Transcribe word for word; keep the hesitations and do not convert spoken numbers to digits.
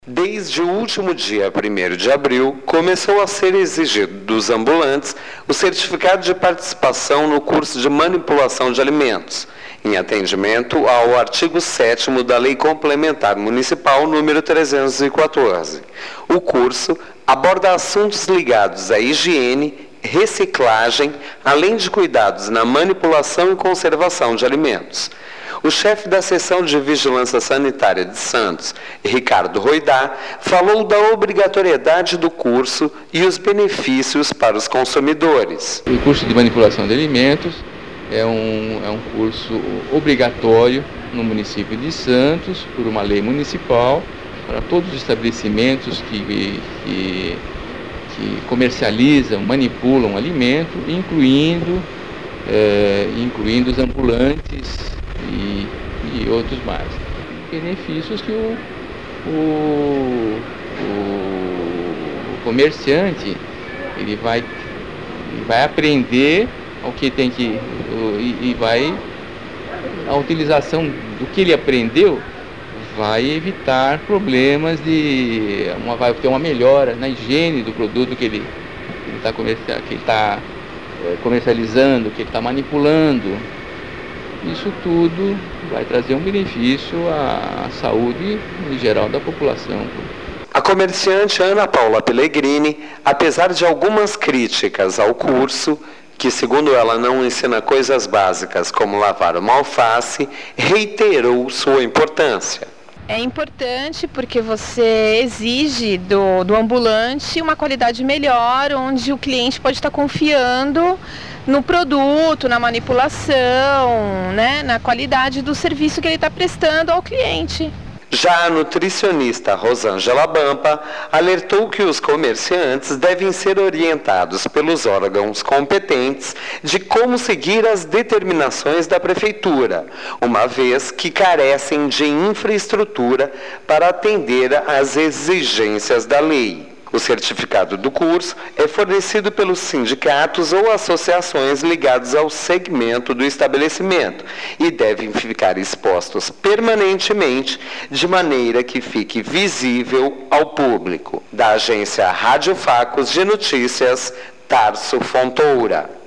Desde o último dia primeiro de abril, começou a ser exigido dos ambulantes o certificado de participação no curso de manipulação de alimentos, em atendimento ao artigo sétimo da Lei Complementar Municipal número trezentos e quatorze. O curso aborda assuntos ligados à higiene, reciclagem, além de cuidados na manipulação e conservação de alimentos. O chefe da Seção de Vigilância Sanitária de Santos, Ricardo Roidá, falou da obrigatoriedade do curso e os benefícios para os consumidores. O curso de manipulação de alimentos é um, é um curso obrigatório no município de Santos, por uma lei municipal, para todos os estabelecimentos que, que, que comercializam, manipulam alimento, incluindo, é, incluindo os ambulantes, E, e outros mais. Benefícios que o, o, o comerciante ele vai, ele vai aprender o que tem que o, e, e vai a utilização do que ele aprendeu vai evitar problemas de uma, vai ter uma melhora na higiene do produto que ele está comercial, que ele está é, comercializando, que ele está manipulando. Isso tudo vai trazer um benefício à saúde em geral da população. A comerciante Ana Paula Pellegrini, apesar de algumas críticas ao curso, que segundo ela não ensina coisas básicas como lavar uma alface, reiterou sua importância. É importante porque você exige do, do ambulante uma qualidade melhor, onde o cliente pode estar confiando no produto, na manipulação, né, na qualidade do serviço que ele está prestando ao cliente. Já a nutricionista Rosângela Bampa alertou que os comerciantes devem ser orientados pelos órgãos competentes de como seguir as determinações da prefeitura, uma vez que carecem de infraestrutura para atender às exigências da lei. O certificado do curso é fornecido pelos sindicatos ou associações ligados ao segmento do estabelecimento e devem ficar expostos permanentemente de maneira que fique visível ao público. Da agência Rádio Facos de Notícias, Tarso Fontoura.